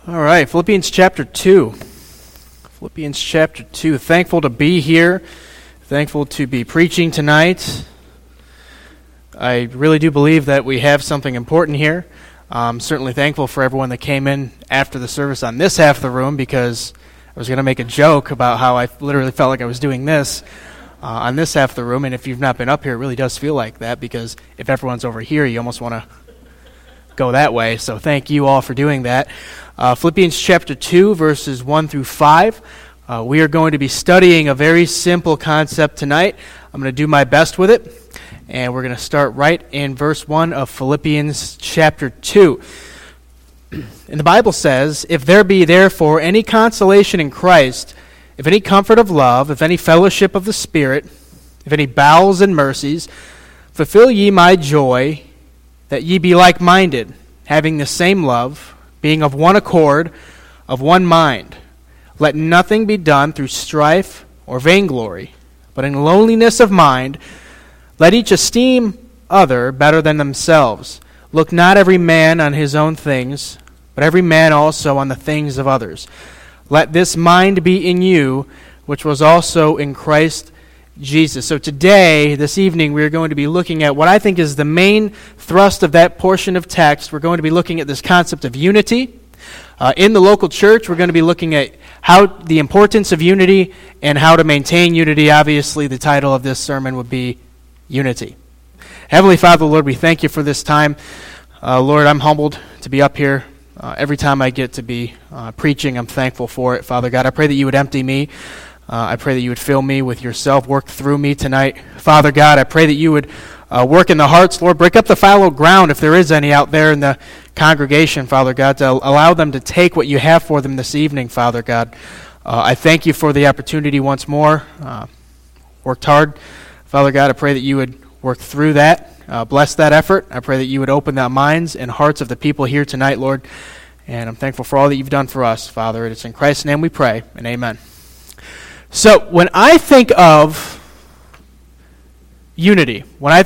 All right, Philippians chapter 2. Philippians chapter 2. Thankful to be here. Thankful to be preaching tonight. I really do believe that we have something important here. I'm certainly thankful for everyone that came in after the service on this half of the room, because I was going to make a joke about how I literally felt like I was doing this on this half of the room. And if you've not been up here, it really does feel like that, because if everyone's over here, you almost want to go that way. So thank you all for doing that. Philippians chapter 2, verses 1 through 5. We are going to be studying a very simple concept tonight. I'm going to do my best with it. And we're going to start right in verse 1 of Philippians chapter 2. And the Bible says, "If there be therefore any consolation in Christ, if any comfort of love, if any fellowship of the Spirit, if any bowels and mercies, fulfill ye my joy, that ye be like-minded, having the same love, being of one accord, of one mind. Let nothing be done through strife or vainglory, but in lowliness of mind, let each esteem other better than themselves. Look not every man on his own things, but every man also on the things of others. Let this mind be in you, which was also in Christ Jesus." So today, this evening, we're going to be looking at what I think is the main thrust of that portion of text. We're going to be looking at this concept of unity. In the local church, we're going to be looking at how the importance of unity and how to maintain unity. Obviously, the title of this sermon would be Unity. Heavenly Father, Lord, we thank you for this time. Lord, I'm humbled to be up here. Every time I get to be preaching, I'm thankful for it. Father God, I pray that you would empty me. I pray that you would fill me with yourself, work through me tonight. Father God, I pray that you would work in the hearts, Lord. Break up the fallow ground, if there is any out there in the congregation, Father God, to allow them to take what you have for them this evening, Father God. I thank you for the opportunity once more. Worked hard. Father God, I pray that you would work through that. Bless that effort. I pray that you would open the minds and hearts of the people here tonight, Lord. And I'm thankful for all that you've done for us, Father. It's in Christ's name we pray, and amen. So when I think of unity,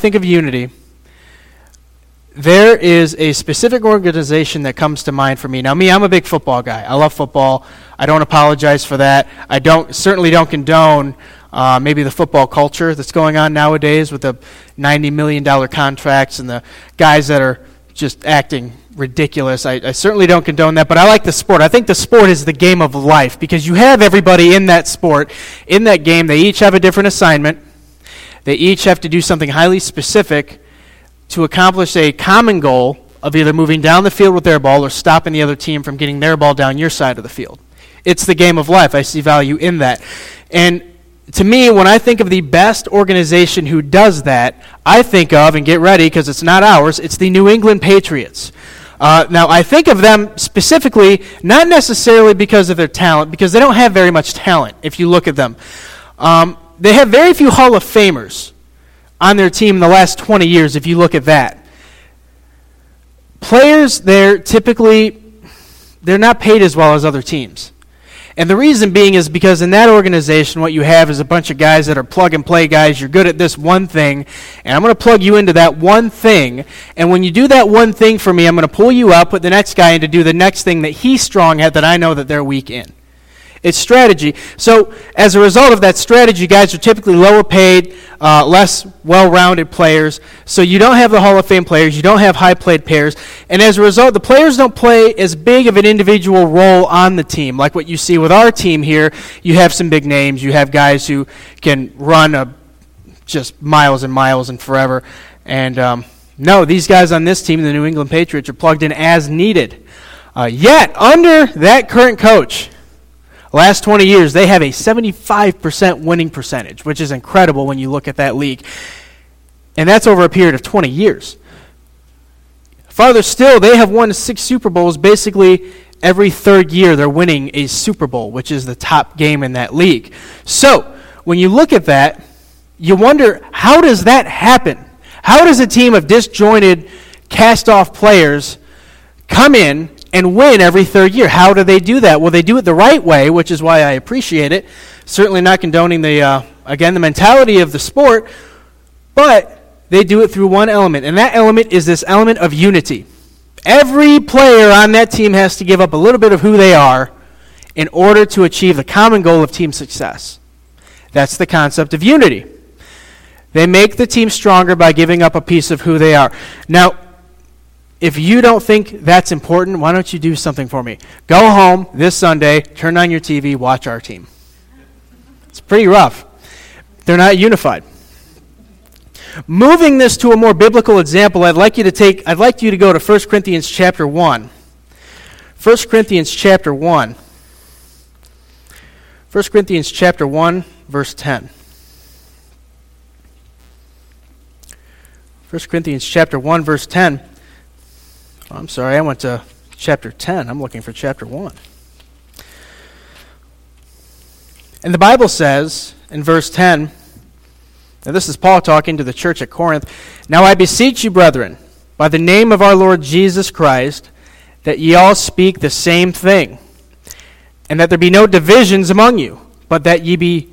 there is a specific organization that comes to mind for me. Now, I'm a big football guy. I love football. I don't apologize for that. I certainly don't condone maybe the football culture that's going on nowadays with the $90 million contracts and the guys that are just acting ridiculous. I certainly don't condone that, but I like the sport. I think the sport is the game of life, because you have everybody in that sport, in that game. They each have a different assignment. They each have to do something highly specific to accomplish a common goal of either moving down the field with their ball or stopping the other team from getting their ball down your side of the field. It's the game of life. I see value in that. And to me, when I think of the best organization who does that, I think of, and get ready because it's not ours, it's the New England Patriots. Now, I think of them specifically, not necessarily because of their talent, because they don't have very much talent if you look at them. They have very few Hall of Famers on their team in the last 20 years, if you look at that. Players there typically, they're not paid as well as other teams. And the reason being is because in that organization, what you have is a bunch of guys that are plug-and-play guys. You're good at this one thing, and I'm going to plug you into that one thing. And when you do that one thing for me, I'm going to pull you up, put the next guy in to do the next thing that he's strong at that I know that they're weak in. It's strategy. So as a result of that strategy, guys are typically lower paid, less well-rounded players. So you don't have the Hall of Fame players. You don't have high-paid players. And as a result, the players don't play as big of an individual role on the team. Like what you see with our team here, you have some big names. You have guys who can run just miles and miles and forever. And no, these guys on this team, the New England Patriots, are plugged in as needed. Yet, under that current coach, last 20 years, they have a 75% winning percentage, which is incredible when you look at that league. And that's over a period of 20 years. Farther still, they have won 6 Super Bowls. Basically, every third year they're winning a Super Bowl, which is the top game in that league. So, when you look at that, you wonder, how does that happen? How does a team of disjointed, cast-off players come in and win every third year? How do they do that? Well, they do it the right way, which is why I appreciate it. Certainly not condoning the mentality of the sport, but they do it through one element, and that element is this element of unity. Every player on that team has to give up a little bit of who they are in order to achieve the common goal of team success. That's the concept of unity. They make the team stronger by giving up a piece of who they are. Now, if you don't think that's important, why don't you do something for me? Go home this Sunday, turn on your TV, watch our team. It's pretty rough. They're not unified. Moving this to a more biblical example, I'd like you to go to 1 Corinthians chapter 1. 1 Corinthians chapter 1. 1 Corinthians chapter 1, verse 10. 1 Corinthians chapter 1, verse 10. Oh, I'm sorry, I went to chapter 10. I'm looking for chapter 1. And the Bible says in verse 10, and this is Paul talking to the church at Corinth, "Now I beseech you, brethren, by the name of our Lord Jesus Christ, that ye all speak the same thing, and that there be no divisions among you, but that ye be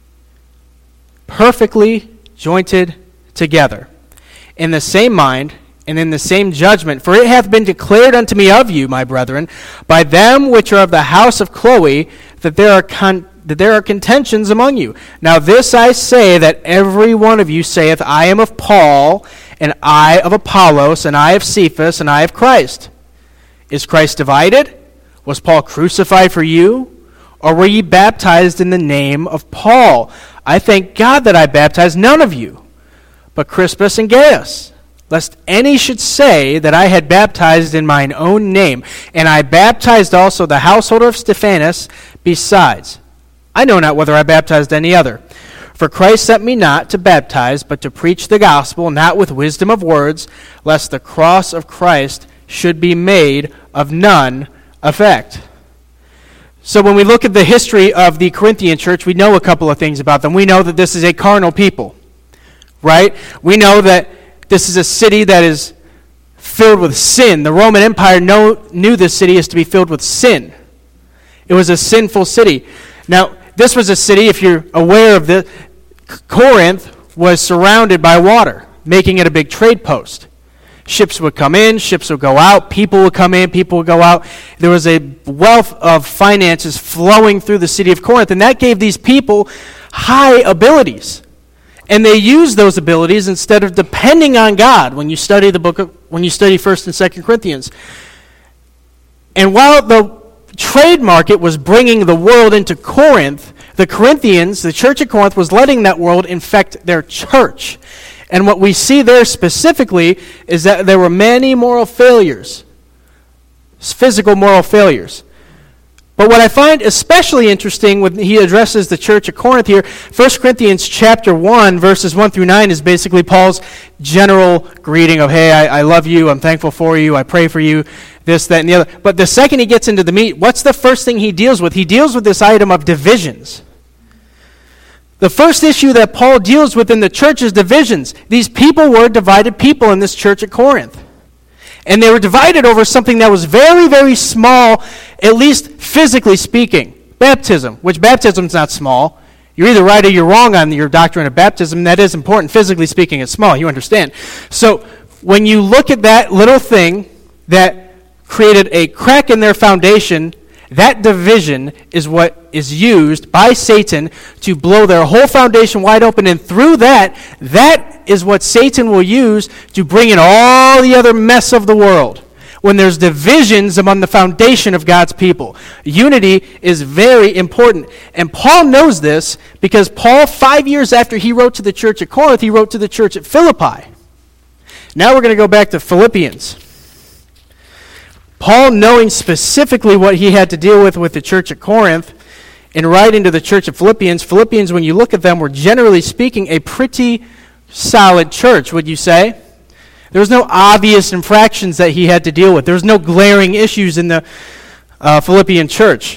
perfectly jointed together, in the same mind and in the same judgment. For it hath been declared unto me of you, my brethren, by them which are of the house of Chloe, that there are contentions among you. Now this I say, that every one of you saith, I am of Paul, and I of Apollos, and I of Cephas, and I of Christ. Is Christ divided? Was Paul crucified for you? Or were ye baptized in the name of Paul? I thank God that I baptized none of you, but Crispus and Gaius, lest any should say that I had baptized in mine own name. And I baptized also the household of Stephanas besides. I know not whether I baptized any other. For Christ sent me not to baptize, but to preach the gospel, not with wisdom of words, lest the cross of Christ should be made of none effect." So when we look at the history of the Corinthian church, we know a couple of things about them. We know that this is a carnal people, right? We know that this is a city that is filled with sin. The Roman Empire knew this city as to be filled with sin. It was a sinful city. Now, this was a city, if you're aware of this, Corinth was surrounded by water, making it a big trade post. Ships would come in, ships would go out, people would come in, people would go out. There was a wealth of finances flowing through the city of Corinth, and that gave these people high abilities. And they used those abilities instead of depending on God when you study when you study 1st and 2nd Corinthians. And while the trade market was bringing the world into Corinth, the Corinthians, the church at Corinth, was letting that world infect their church. And what we see there specifically is that there were many moral failures, physical moral failures. But what I find especially interesting when he addresses the church at Corinth here, 1 Corinthians chapter 1, verses 1 through 9, is basically Paul's general greeting of, hey, I love you, I'm thankful for you, I pray for you, this, that, and the other. But the second he gets into the meat, what's the first thing he deals with? He deals with this item of divisions. The first issue that Paul deals with in the church is divisions. These people were divided people in this church at Corinth. And they were divided over something that was very, very small, at least physically speaking. Baptism, which baptism is not small. You're either right or you're wrong on your doctrine of baptism. That is important. Physically speaking, it's small. You understand. So when you look at that little thing that created a crack in their foundation, that division is what is used by Satan to blow their whole foundation wide open. And through that is what Satan will use to bring in all the other mess of the world. When there's divisions among the foundation of God's people, unity is very important. And Paul knows this because Paul, 5 years after he wrote to the church at Corinth, he wrote to the church at Philippi. Now we're going to go back to Philippians. Paul, knowing specifically what he had to deal with the church at Corinth, in writing to the church of Philippians, when you look at them, were generally speaking a pretty solid church, would you say? There was no obvious infractions that he had to deal with. There was no glaring issues in the Philippian church.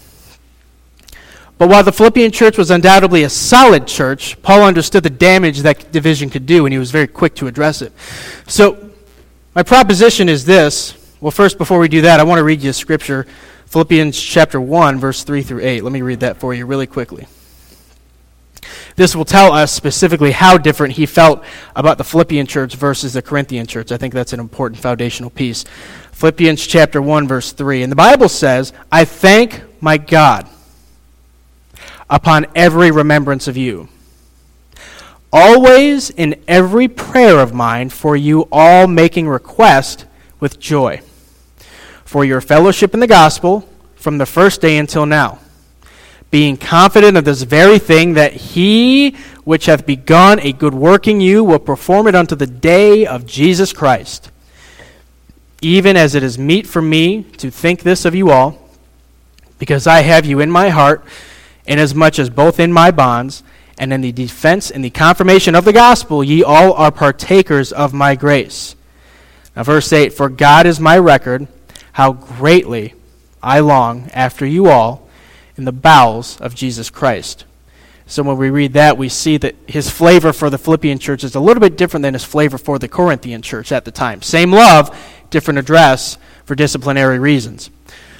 But while the Philippian church was undoubtedly a solid church, Paul understood the damage that division could do, and he was very quick to address it. So, my proposition is this. Well, first, before we do that, I want to read you a scripture, Philippians chapter 1, verse 3 through 8. Let me read that for you really quickly. This will tell us specifically how different he felt about the Philippian church versus the Corinthian church. I think that's an important foundational piece. Philippians chapter 1, verse 3. And the Bible says, I thank my God upon every remembrance of you, always in every prayer of mine for you all making request with joy, for your fellowship in the gospel from the first day until now, being confident of this very thing, that he which hath begun a good work in you will perform it unto the day of Jesus Christ. Even as it is meet for me to think this of you all, because I have you in my heart, inasmuch as both in my bonds and in the defense and the confirmation of the gospel ye all are partakers of my grace. Now verse 8, for God is my record, how greatly I long after you all in the bowels of Jesus Christ. So when we read that, we see that his flavor for the Philippian church is a little bit different than his flavor for the Corinthian church at the time. Same love, different address for disciplinary reasons.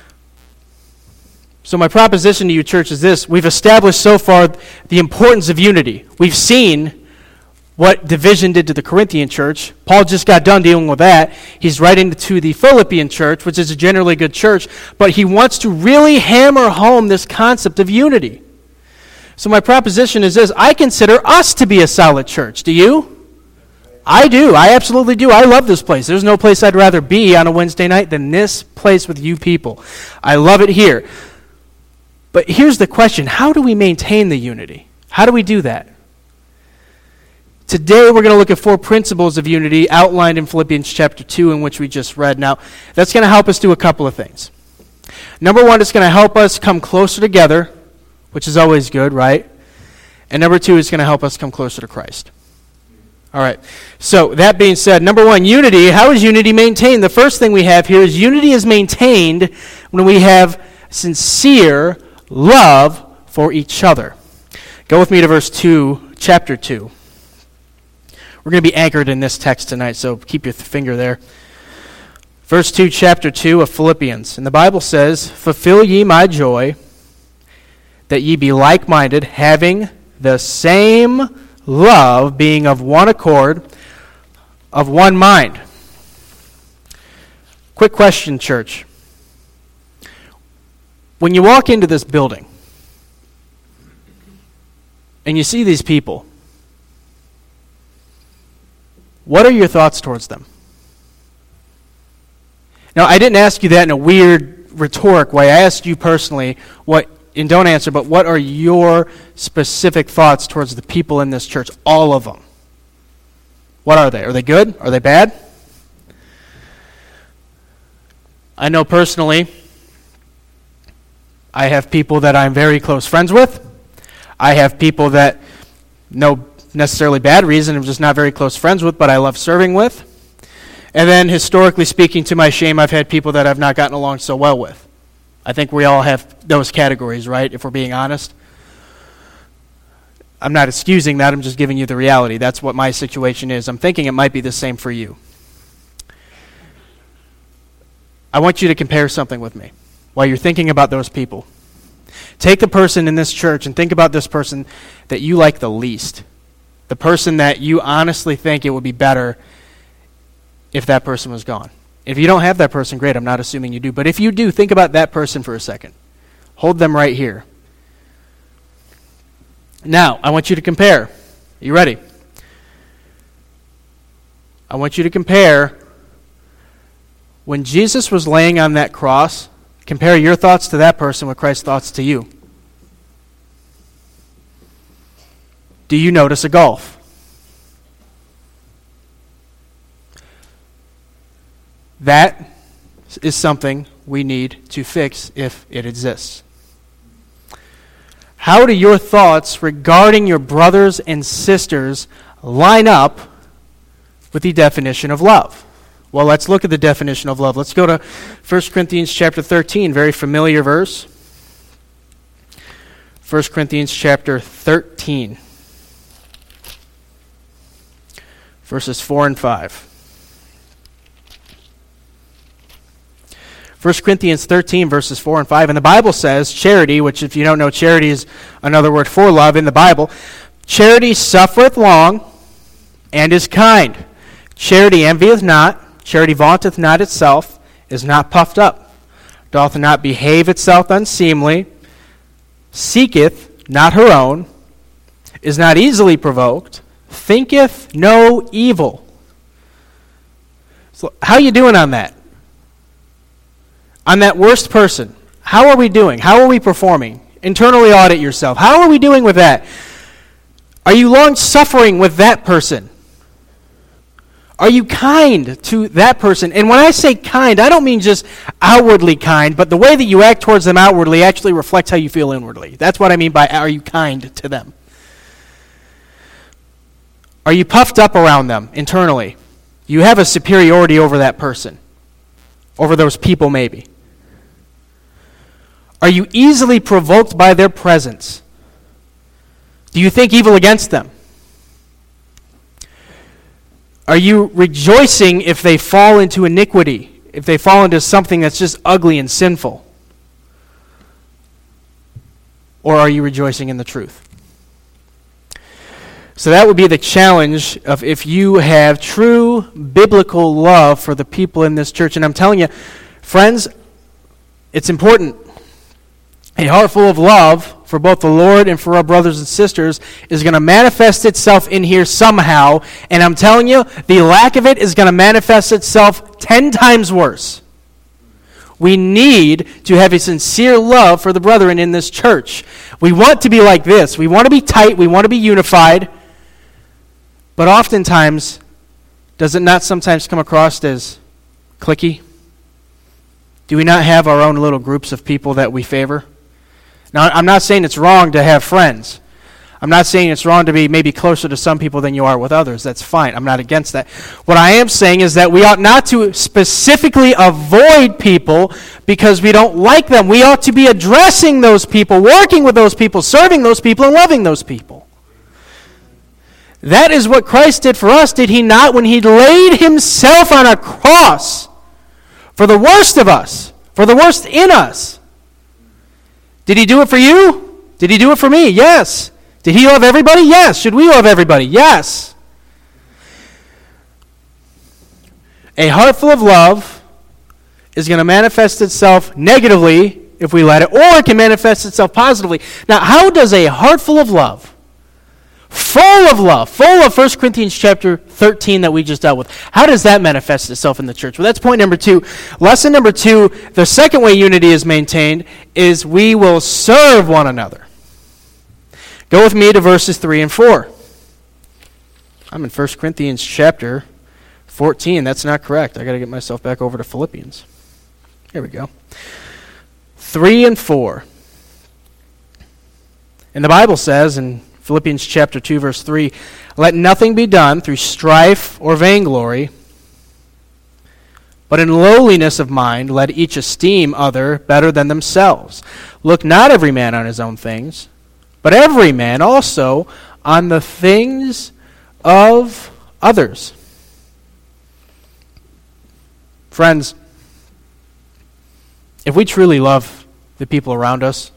So my proposition to you, church, is this. We've established so far the importance of unity. We've seen what division did to the Corinthian church. Paul just got done dealing with that. He's writing to the Philippian church, which is a generally good church, but he wants to really hammer home this concept of unity. So my proposition is this. I consider us to be a solid church. Do you? I do. I absolutely do. I love this place. There's no place I'd rather be on a Wednesday night than this place with you people. I love it here. But here's the question. How do we maintain the unity? How do we do that? Today we're going to look at 4 principles of unity outlined in Philippians chapter 2, in which we just read. Now, that's going to help us do a couple of things. Number 1, it's going to help us come closer together, which is always good, right? And number 2, it's going to help us come closer to Christ. All right. So that being said, number 1, unity. How is unity maintained? The first thing we have here is unity is maintained when we have sincere love for each other. Go with me to verse 2, chapter 2. We're going to be anchored in this text tonight, so keep your finger there. Verse 2, chapter 2 of Philippians. And the Bible says, fulfill ye my joy, that ye be like-minded, having the same love, being of one accord, of one mind. Quick question, church. When you walk into this building and you see these people, what are your thoughts towards them? Now, I didn't ask you that in a weird rhetoric way. I asked you personally, and don't answer, but what are your specific thoughts towards the people in this church? All of them. What are they? Are they good? Are they bad? I know personally, I have people that I'm very close friends with. I have people that no necessarily bad reason I'm just not very close friends with, but I love serving with. And then historically speaking, to my shame, I've had people that I've not gotten along so well with. I think we all have those categories, right, if we're being honest. I'm not excusing that, I'm just giving you the reality. That's what my situation is. I'm thinking it might be the same for you. I want you to compare something with me while you're thinking about those people. Take the person in this church and think about this person that you like the least. The person that you honestly think it would be better if that person was gone. If you don't have that person, great, I'm not assuming you do. But if you do, think about that person for a second. Hold them right here. Now, I want you to compare. Are you ready? I want you to compare when Jesus was laying on that cross. Compare your thoughts to that person with Christ's thoughts to you. Do you notice a gulf? That is something we need to fix if it exists. How do your thoughts regarding your brothers and sisters line up with the definition of love? Well, let's look at the definition of love. Let's go to 1 Corinthians chapter 13, very familiar verse. 1 Corinthians chapter 13, verses 4 and 5. 1 Corinthians 13, verses 4 and 5. And the Bible says, charity, which if you don't know, charity is another word for love in the Bible. Charity suffereth long and is kind. Charity envieth not. Charity vaunteth not itself, is not puffed up, doth not behave itself unseemly, seeketh not her own, is not easily provoked, thinketh no evil. So how are you doing on that? On that worst person? How are we doing? How are we performing? Internally audit yourself. How are we doing with that? Are you long-suffering with that person? Are you kind to that person? And when I say kind, I don't mean just outwardly kind, but the way that you act towards them outwardly actually reflects how you feel inwardly. That's what I mean by are you kind to them? Are you puffed up around them internally? You have a superiority over that person, over those people maybe. Are you easily provoked by their presence? Do you think evil against them? Are you rejoicing if they fall into iniquity, if they fall into something that's just ugly and sinful? Or are you rejoicing in the truth? So that would be the challenge of if you have true biblical love for the people in this church. And I'm telling you, friends, it's important. A heart full of love for both the Lord and for our brothers and sisters is going to manifest itself in here somehow. And I'm telling you, the lack of it is going to manifest itself 10 times worse. We need to have a sincere love for the brethren in this church. We want to be like this. We want to be tight. We want to be unified. But oftentimes, does it not sometimes come across as cliquey? Do we not have our own little groups of people that we favor? Now, I'm not saying it's wrong to have friends. I'm not saying it's wrong to be maybe closer to some people than you are with others. That's fine. I'm not against that. What I am saying is that we ought not to specifically avoid people because we don't like them. We ought to be addressing those people, working with those people, serving those people, and loving those people. That is what Christ did for us, did he not? When he laid himself on a cross for the worst of us, for the worst in us. Did he do it for you? Did he do it for me? Yes. Did he love everybody? Yes. Should we love everybody? Yes. A heart full of love is going to manifest itself negatively if we let it, or it can manifest itself positively. Now, how does a heart full of love, full of 1 Corinthians chapter 13 that we just dealt with, how does that manifest itself in the church? Well, that's point number 2. Lesson number 2, the second way unity is maintained is we will serve one another. Go with me to verses 3 and 4. I'm in 1 Corinthians chapter 14. That's not correct. I got to get myself back over to Philippians. Here we go. 3 and 4. And the Bible says in Philippians chapter 2, verse 3, let nothing be done through strife or vainglory, but in lowliness of mind let each esteem other better than themselves. Look not every man on his own things, but every man also on the things of others. Friends, if we truly love the people around us,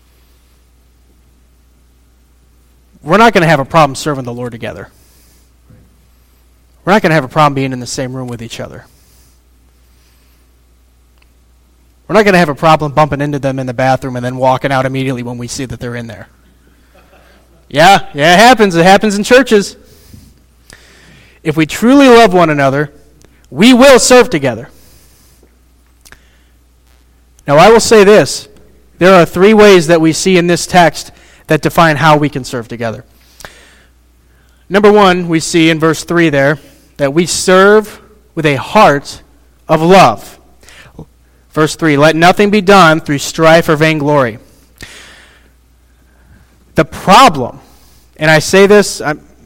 we're not going to have a problem serving the Lord together. We're not going to have a problem being in the same room with each other. We're not going to have a problem bumping into them in the bathroom and then walking out immediately when we see that they're in there. Yeah, it happens. It happens in churches. If we truly love one another, we will serve together. Now, I will say this. There are 3 ways that we see in this text that define how we can serve together. Number 1, we see in verse 3 there, that we serve with a heart of love. Verse 3, let nothing be done through strife or vainglory. The problem, and I say this,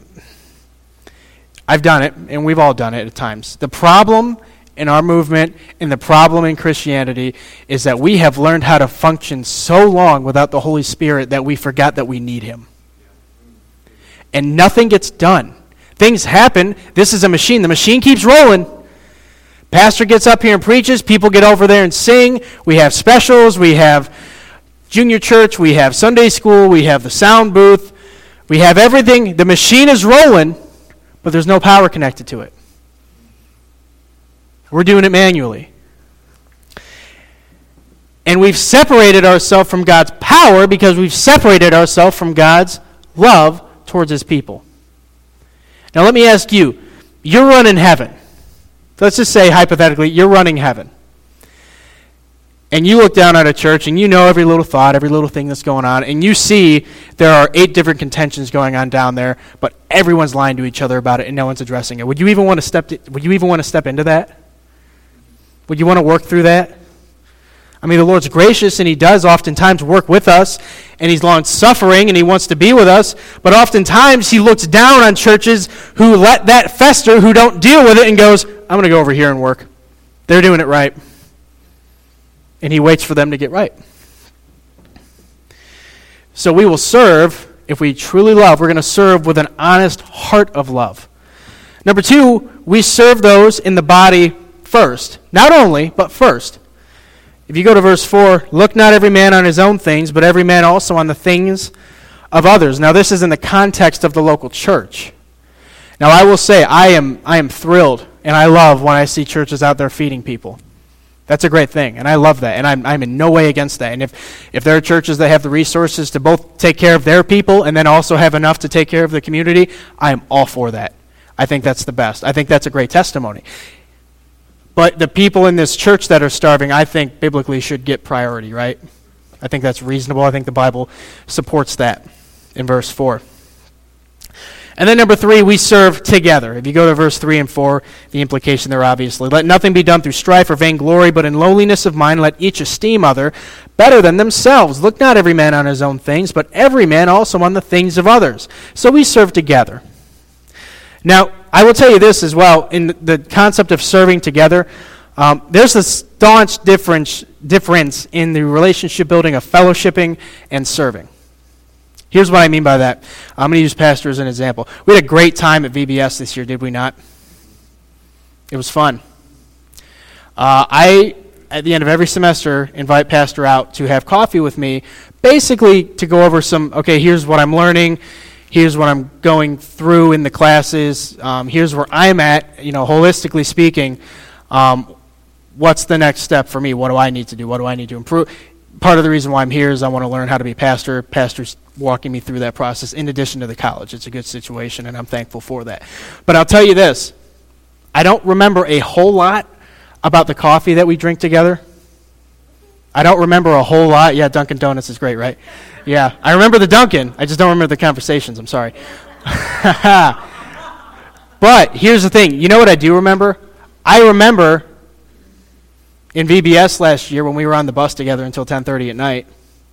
I've done it, and we've all done it at times. The problem in our movement and the problem in Christianity is that we have learned how to function so long without the Holy Spirit that we forgot that we need him. And nothing gets done. Things happen. This is a machine. The machine keeps rolling. Pastor gets up here and preaches. People get over there and sing. We have specials. We have junior church. We have Sunday school. We have the sound booth. We have everything. The machine is rolling, but there's no power connected to it. We're doing it manually. And we've separated ourselves from God's power because we've separated ourselves from God's love towards his people. Now let me ask you, you're running heaven. Let's just say, hypothetically, you're running heaven. And you look down at a church and you know every little thought, every little thing that's going on, and you see there are 8 different contentions going on down there, but everyone's lying to each other about it and no one's addressing it. Would you even want to step into that? Would you want to work through that? I mean, the Lord's gracious, and he does oftentimes work with us, and he's long-suffering, and he wants to be with us, but oftentimes he looks down on churches who let that fester, who don't deal with it, and goes, I'm going to go over here and work. They're doing it right. And he waits for them to get right. So we will serve, if we truly love, we're going to serve with an honest heart of love. Number 2, we serve those in the body first. Not only, but first. If you go to verse 4, look not every man on his own things, but every man also on the things of others. Now this is in the context of the local church. Now I will say, I am thrilled, and I love when I see churches out there feeding people. That's a great thing, and I love that, and I'm in no way against that. And if there are churches that have the resources to both take care of their people and then also have enough to take care of the community, I am all for that. I think that's the best. I think that's a great testimony. But the people in this church that are starving, I think biblically should get priority, right? I think that's reasonable. I think the Bible supports that in verse 4. And then number 3, we serve together. If you go to verse 3 and 4, the implication there obviously. Let nothing be done through strife or vainglory, but in lowliness of mind let each esteem other better than themselves. Look not every man on his own things, but every man also on the things of others. So we serve together. Now, I will tell you this as well, in the concept of serving together, there's a staunch difference in the relationship building of fellowshipping and serving. Here's what I mean by that. I'm going to use Pastor as an example. We had a great time at VBS this year, did we not? It was fun. I, at the end of every semester, invite Pastor out to have coffee with me, basically to go over here's what I'm learning, here's what I'm going through in the classes, here's where I'm at, holistically speaking. What's the next step for me? What do I need to do? What do I need to improve? Part of the reason why I'm here is I want to learn how to be pastor. Pastor's walking me through that process in addition to the college. It's a good situation, and I'm thankful for that. But I'll tell you this. I don't remember a whole lot about the coffee that we drink together. I don't remember a whole lot. Yeah, Dunkin' Donuts is great, right? Yeah, I remember the Dunkin'. I just don't remember the conversations. I'm sorry. But here's the thing. You know what I do remember? I remember in VBS last year when we were on the bus together until 10:30 at night.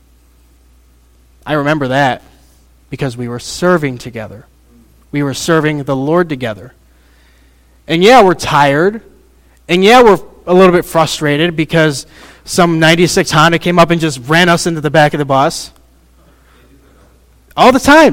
I remember that because we were serving together. We were serving the Lord together. And yeah, we're tired. And yeah, we're a little bit frustrated because some 96 Honda came up and just ran us into the back of the bus. All the time.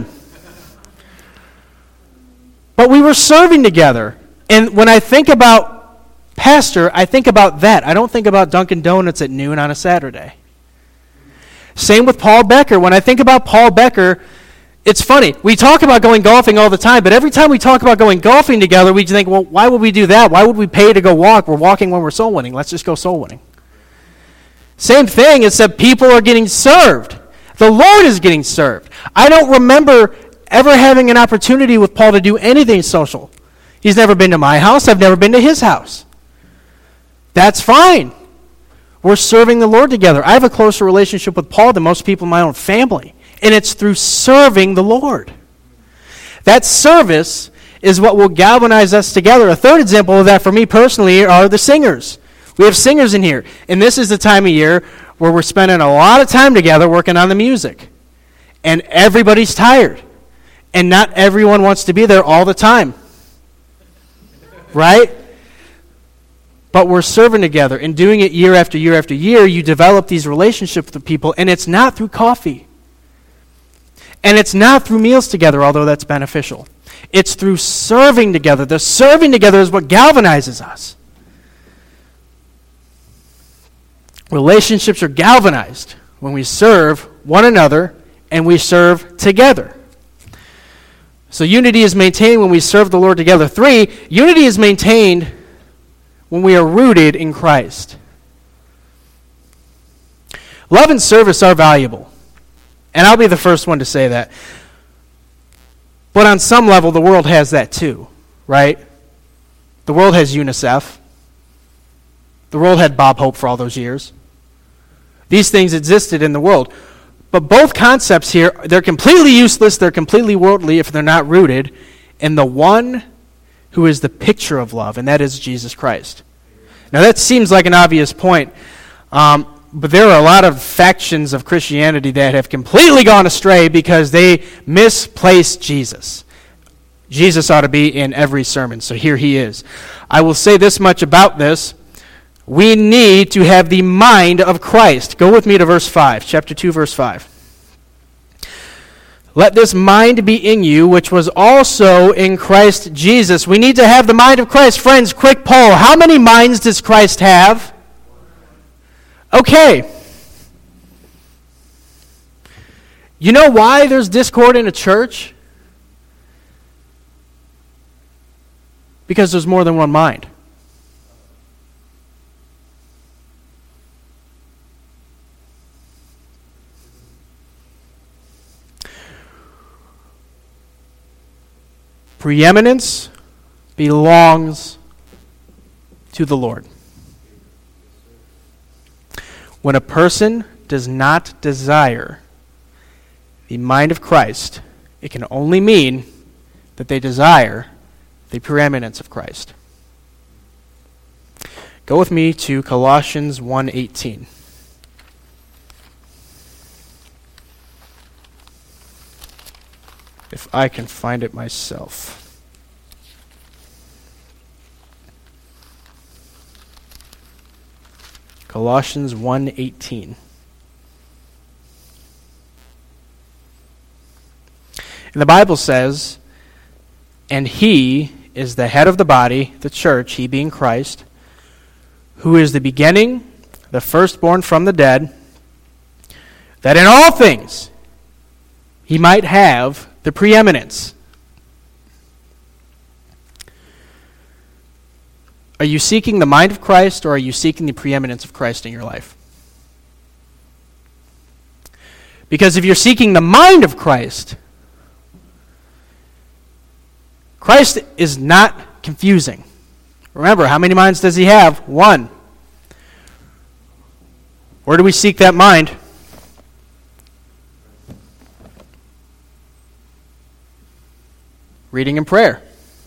But we were serving together. And when I think about Pastor, I think about that. I don't think about Dunkin' Donuts at noon on a Saturday. Same with Paul Becker. When I think about Paul Becker, it's funny. We talk about going golfing all the time, but every time we talk about going golfing together, we think, well, why would we do that? Why would we pay to go walk? We're walking when we're soul winning. Let's just go soul winning. Same thing, except people are getting served. The Lord is getting served. I don't remember ever having an opportunity with Paul to do anything social. He's never been to my house. I've never been to his house. That's fine. We're serving the Lord together. I have a closer relationship with Paul than most people in my own family, and it's through serving the Lord. That service is what will galvanize us together. A third example of that for me personally are the singers. We have singers in here, and this is the time of year where we're spending a lot of time together working on the music, and everybody's tired, and not everyone wants to be there all the time, right? But we're serving together and doing it year after year after year. You develop these relationships with people, and it's not through coffee. And it's not through meals together, although that's beneficial. It's through serving together. The serving together is what galvanizes us. Relationships are galvanized when we serve one another and we serve together. So unity is maintained when we serve the Lord together. 3, unity is maintained when we are rooted in Christ. Love and service are valuable. And I'll be the first one to say that. But on some level, the world has that too, right? The world has UNICEF. The world had Bob Hope for all those years. These things existed in the world. But both concepts here, they're completely useless, they're completely worldly if they're not rooted in the one who is the picture of love, and that is Jesus Christ. Now that seems like an obvious point, but there are a lot of factions of Christianity that have completely gone astray because they misplaced Jesus. Jesus ought to be in every sermon, so here he is. I will say this much about this. We need to have the mind of Christ. Go with me to verse 5, chapter 2, verse 5. Let this mind be in you, which was also in Christ Jesus. We need to have the mind of Christ. Friends, quick poll. How many minds does Christ have? Okay. You know why there's discord in a church? Because there's more than one mind. Preeminence belongs to the Lord. When a person does not desire the mind of Christ, it can only mean that they desire the preeminence of Christ. Go with me to Colossians 1:18. If I can find it myself. Colossians 1:18. And the Bible says, and he is the head of the body, the church, he being Christ, who is the beginning, the firstborn from the dead, that in all things he might have the preeminence. Are you seeking the mind of Christ, or are you seeking the preeminence of Christ in your life? Because if you're seeking the mind of Christ, Christ is not confusing. Remember, how many minds does he have? One. Where do we seek that mind? Reading and prayer.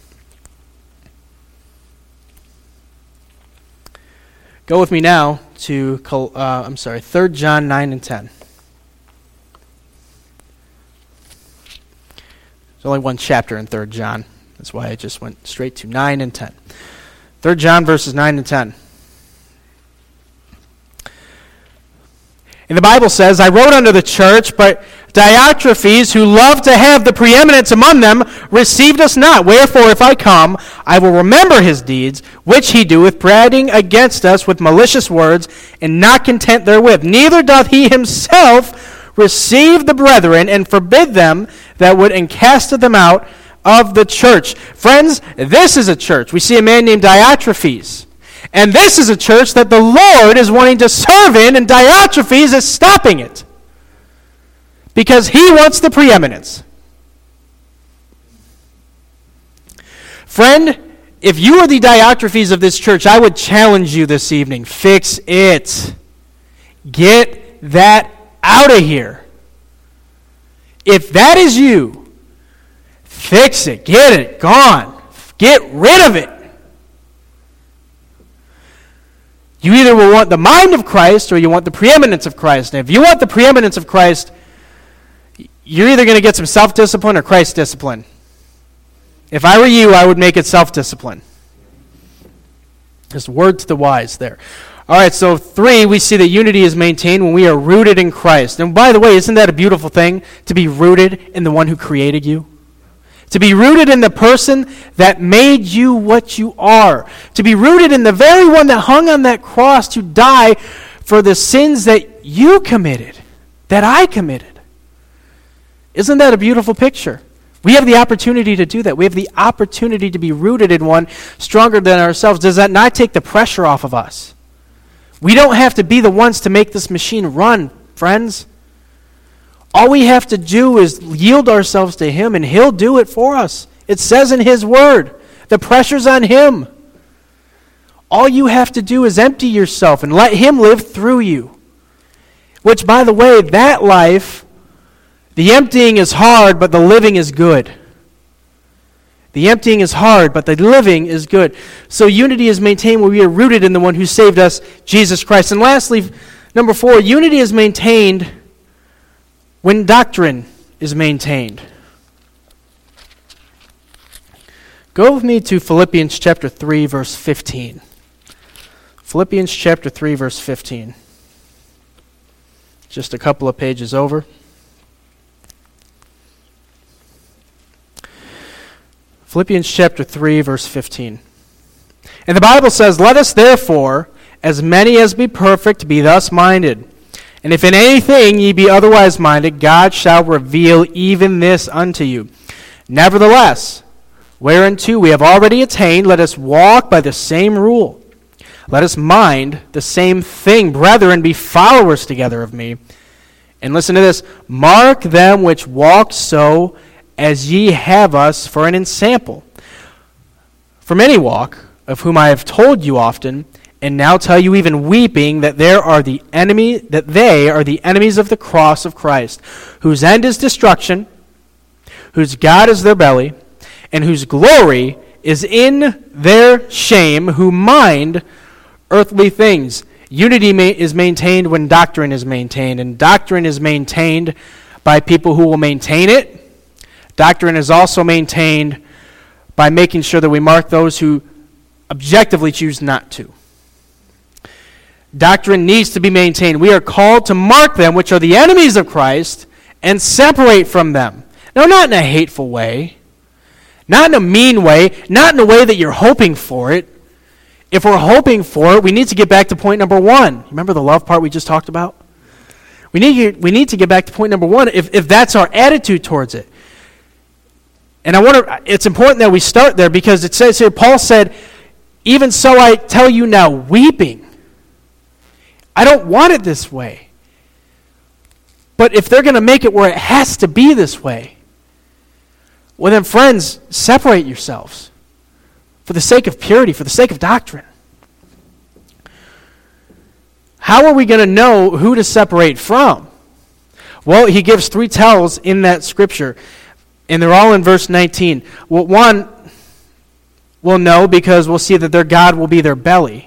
Go with me now to 3 John 9 and 10. There's only one chapter in 3 John. That's why I just went straight to 9 and 10. 3 John verses 9 and 10. And the Bible says, I wrote unto the church, but Diotrephes, who loved to have the preeminence among them, received us not. Wherefore, if I come, I will remember his deeds, which he doeth, bragging against us with malicious words, and not content therewith. Neither doth he himself receive the brethren, and forbid them that would, and cast them out of the church. Friends, this is a church. We see a man named Diotrephes. And this is a church that the Lord is wanting to serve in, and Diotrephes is stopping it. Because he wants the preeminence. Friend, if you are the Diotrephes of this church, I would challenge you this evening. Fix it. Get that out of here. If that is you, fix it. Get it gone. Get rid of it. You either will want the mind of Christ or you want the preeminence of Christ. And if you want the preeminence of Christ, you're either going to get some self-discipline or Christ discipline. If I were you, I would make it self-discipline. Just word to the wise there. All right, so 3, we see that unity is maintained when we are rooted in Christ. And by the way, isn't that a beautiful thing, to be rooted in the one who created you? To be rooted in the person that made you what you are. To be rooted in the very one that hung on that cross to die for the sins that you committed, that I committed. Isn't that a beautiful picture? We have the opportunity to do that. We have the opportunity to be rooted in one stronger than ourselves. Does that not take the pressure off of us? We don't have to be the ones to make this machine run, friends. All we have to do is yield ourselves to Him, and He'll do it for us. It says in His Word, the pressure's on Him. All you have to do is empty yourself and let Him live through you. Which, by the way, that life, the emptying is hard, but the living is good. The emptying is hard, but the living is good. So unity is maintained when we are rooted in the one who saved us, Jesus Christ. And lastly, number 4, unity is maintained when doctrine is maintained. Go with me to Philippians chapter 3, verse 15. Philippians chapter 3, verse 15. Just a couple of pages over. Philippians chapter 3, verse 15. And the Bible says, "Let us therefore, as many as be perfect, be thus minded. And if in anything ye be otherwise minded, God shall reveal even this unto you. Nevertheless, whereunto we have already attained, let us walk by the same rule. Let us mind the same thing, brethren, be followers together of me." And listen to this. "Mark them which walk so, as ye have us for an ensample. For many walk, of whom I have told you often, and now tell you even weeping, that they are the enemies of the cross of Christ, whose end is destruction, whose God is their belly, and whose glory is in their shame, who mind earthly things." Unity is maintained when doctrine is maintained, and doctrine is maintained by people who will maintain it. Doctrine is also maintained by making sure that we mark those who objectively choose not to. Doctrine needs to be maintained. We are called to mark them, which are the enemies of Christ, and separate from them. No, not in a hateful way, not in a mean way, not in a way that you're hoping for it. If we're hoping for it, we need to get back to point number 1. Remember the love part we just talked about? We need to get back to point number 1 if that's our attitude towards it. And it's important that we start there, because it says here, Paul said, "Even so I tell you now, weeping." I don't want it this way. But if they're going to make it where it has to be this way, well then, friends, separate yourselves for the sake of purity, for the sake of doctrine. How are we going to know who to separate from? Well, he gives 3 tells in that scripture, and they're all in verse 19. Well, one, we'll know because we'll see that their God will be their belly.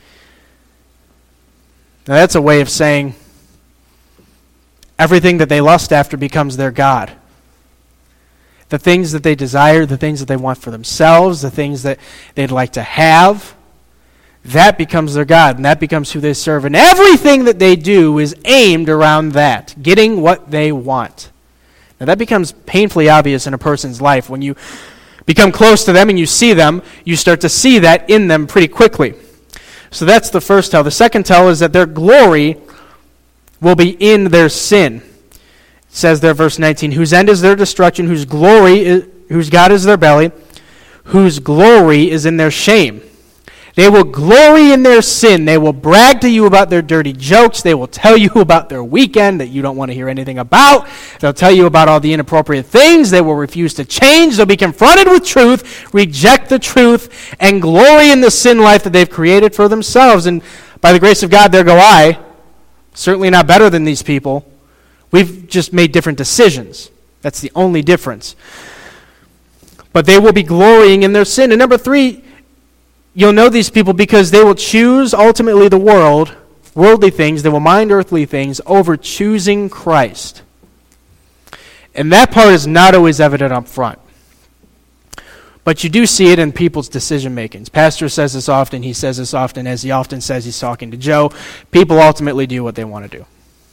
Now that's a way of saying everything that they lust after becomes their God. The things that they desire, the things that they want for themselves, the things that they'd like to have, that becomes their God, and that becomes who they serve. And everything that they do is aimed around that, getting what they want. Now that becomes painfully obvious in a person's life. When you become close to them and you see them, you start to see that in them pretty quickly. So that's the first tell. The second tell is that their glory will be in their sin. It says there, verse 19, "Whose end is their destruction, whose God is their belly, whose glory is in their shame." They will glory in their sin. They will brag to you about their dirty jokes. They will tell you about their weekend that you don't want to hear anything about. They'll tell you about all the inappropriate things. They will refuse to change. They'll be confronted with truth, reject the truth, and glory in the sin life that they've created for themselves. And by the grace of God, there go I, certainly not better than these people. We've just made different decisions. That's the only difference. But they will be glorying in their sin. And number 3, you'll know these people because they will choose ultimately the worldly things. They will mind earthly things over choosing Christ. And that part is not always evident up front. But you do see it in people's decision makings. Pastor says this often. He says this often, as he often says he's talking to Joe. People ultimately do what they want to do.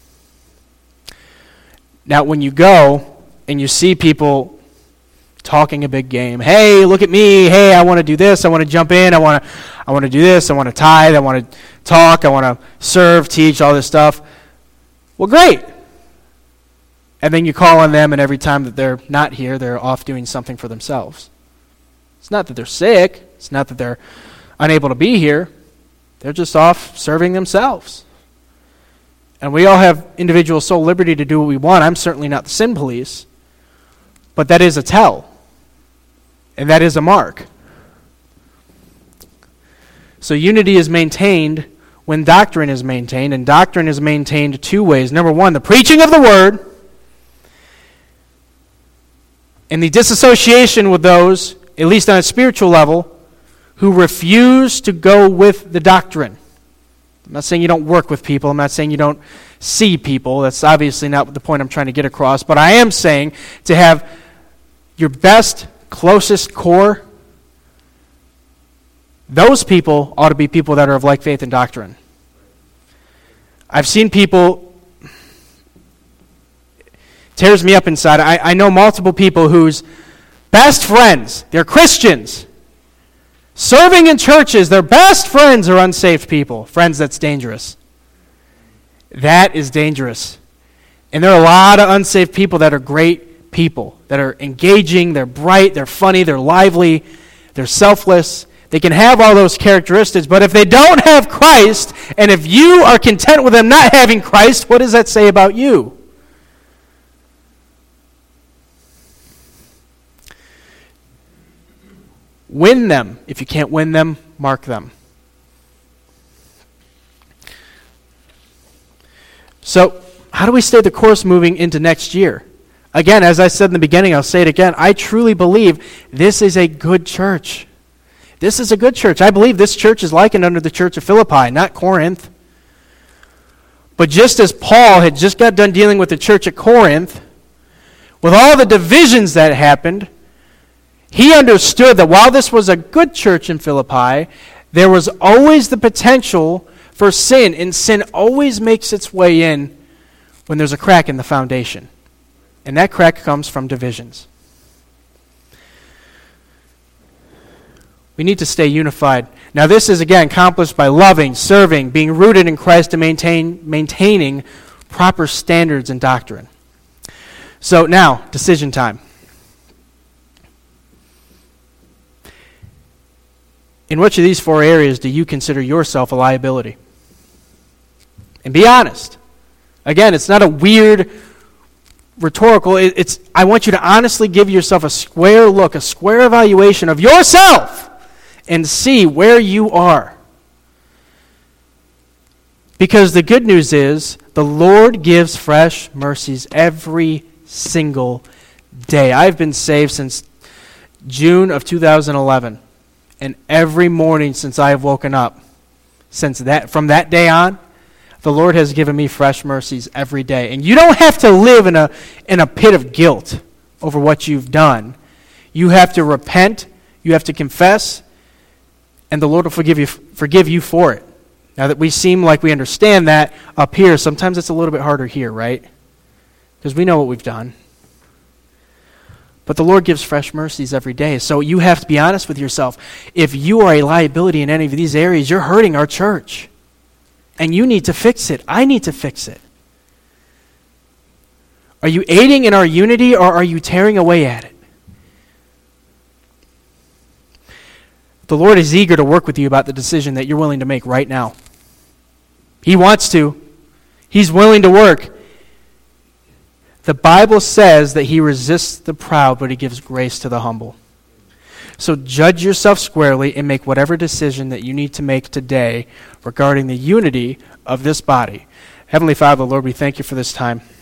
Now, when you go and you see people talking a big game, hey, look at me, hey, I want to do this, I want to jump in, I want to do this, I want to tithe, I want to talk, I want to serve, teach, all this stuff. Well, great. And then you call on them, and every time that they're not here, they're off doing something for themselves. It's not that they're sick. It's not that they're unable to be here. They're just off serving themselves. And we all have individual soul liberty to do what we want. I'm certainly not the sin police. But that is a tell. And that is a mark. So unity is maintained when doctrine is maintained. And doctrine is maintained two ways. Number one, the preaching of the word. And the disassociation with those, at least on a spiritual level, who refuse to go with the doctrine. I'm not saying you don't work with people. I'm not saying you don't see people. That's obviously not the point I'm trying to get across. But I am saying to have your best, closest core, those people ought to be people that are of like faith and doctrine. I've seen people, it tears me up inside. I know multiple people whose best friends, they're Christians, serving in churches, their best friends are unsaved people. Friends, that's dangerous. That is dangerous. And there are a lot of unsaved people that are great people, that are engaging, they're bright, they're funny, they're lively, they're selfless. They can have all those characteristics, but if they don't have Christ, and if you are content with them not having Christ, what does that say about you? Win them. If you can't win them, mark them. So, how do we stay the course moving into next year? Again, as I said in the beginning, I'll say it again. I truly believe this is a good church. This is a good church. I believe this church is likened under the church of Philippi, not Corinth. But just as Paul had just got done dealing with the church at Corinth, with all the divisions that happened, he understood that while this was a good church in Philippi, there was always the potential for sin, and sin always makes its way in when there's a crack in the foundation. And that crack comes from divisions. We need to stay unified. Now this is again accomplished by loving, serving, being rooted in Christ, and maintaining proper standards and doctrine. So now, decision time. In which of these four areas do you consider yourself a liability? And be honest. Again, it's not a weird rhetorical. I want you to honestly give yourself a square look, a square evaluation of yourself and see where you are. Because the good news is the Lord gives fresh mercies every single day. I've been saved since June of 2011. And every morning since I have woken up, from that day on, the Lord has given me fresh mercies every day. And you don't have to live in a pit of guilt over what you've done. You have to repent, you have to confess, and the Lord will forgive you for it. Now that we seem like we understand that up here, sometimes it's a little bit harder here, right? Because we know what we've done. But the Lord gives fresh mercies every day. So you have to be honest with yourself. If you are a liability in any of these areas, you're hurting our church. And you need to fix it. I need to fix it. Are you aiding in our unity, or are you tearing away at it? The Lord is eager to work with you about the decision that you're willing to make right now. He wants to. He's willing to work. The Bible says that He resists the proud, but He gives grace to the humble. So judge yourself squarely and make whatever decision that you need to make today regarding the unity of this body. Heavenly Father, Lord, we thank You for this time.